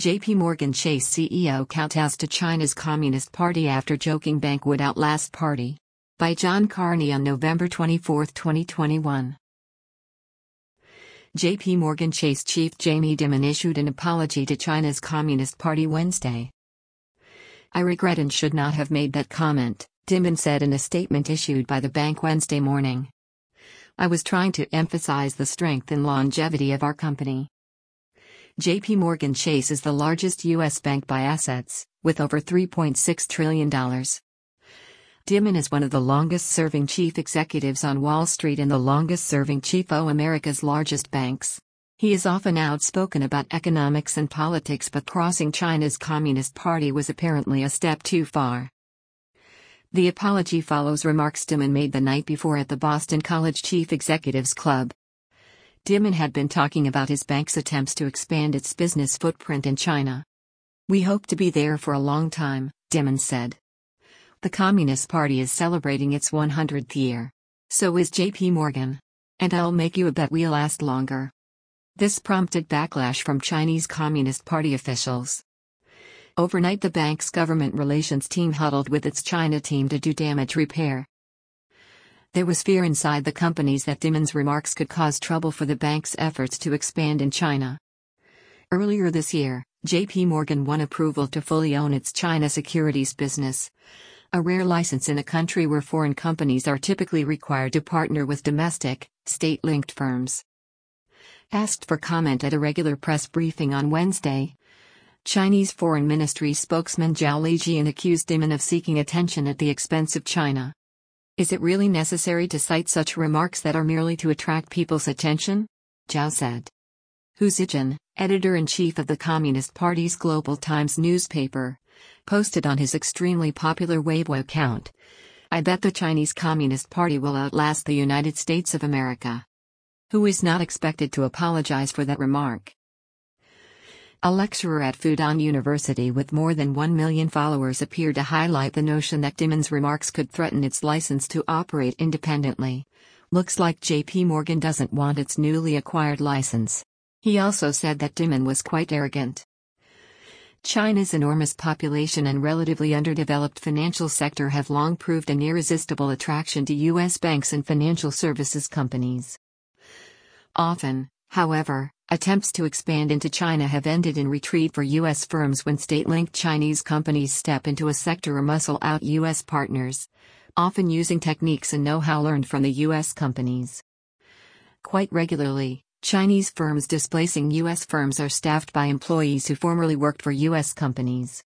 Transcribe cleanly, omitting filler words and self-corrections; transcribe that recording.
JP Morgan Chase CEO kowtows to China's Communist Party after joking bank would outlast party. By John Carney on November 24, 2021. JP Morgan Chase chief Jamie Dimon issued an apology to China's Communist Party Wednesday. "I regret and should not have made that comment," Dimon said in a statement issued by the bank Wednesday morning. "I was trying to emphasize the strength and longevity of our company." JP Morgan Chase is the largest U.S. bank by assets, with over $3.6 trillion. Dimon is one of the longest-serving chief executives on Wall Street and the longest-serving chief of America's largest banks. He is often outspoken about economics and politics, but crossing China's Communist Party was apparently a step too far. The apology follows remarks Dimon made the night before at the Boston College Chief Executives Club. Dimon had been talking about his bank's attempts to expand its business footprint in China. "We hope to be there for a long time," Dimon said. The Communist Party is celebrating its 100th year. So is JP Morgan. And I'll make you a bet we'll last longer. This prompted backlash from Chinese Communist Party officials. Overnight, the bank's government relations team huddled with its China team to do damage repair. There was fear inside the companies that Dimon's remarks could cause trouble for the bank's efforts to expand in China. Earlier this year, JP Morgan won approval to fully own its China securities business, a rare license in a country where foreign companies are typically required to partner with domestic, state-linked firms. Asked for comment at a regular press briefing on Wednesday, Chinese Foreign Ministry spokesman Zhao Lijian accused Dimon of seeking attention at the expense of China. "Is it really necessary to cite such remarks that are merely to attract people's attention?" Zhao said. Hu Zijin, editor-in-chief of the Communist Party's Global Times newspaper, posted on his extremely popular Weibo account, "I bet the Chinese Communist Party will outlast the United States of America." Hu is not expected to apologize for that remark. A lecturer at Fudan University with more than 1 million followers appeared to highlight the notion that Dimon's remarks could threaten its license to operate independently. "Looks like JP Morgan doesn't want its newly acquired license." He also said that Dimon was quite arrogant. China's enormous population and relatively underdeveloped financial sector have long proved an irresistible attraction to U.S. banks and financial services companies. Often, however, attempts to expand into China have ended in retreat for U.S. firms when state-linked Chinese companies step into a sector or muscle out U.S. partners, often using techniques and know-how learned from the U.S. companies. Quite regularly, Chinese firms displacing U.S. firms are staffed by employees who formerly worked for U.S. companies.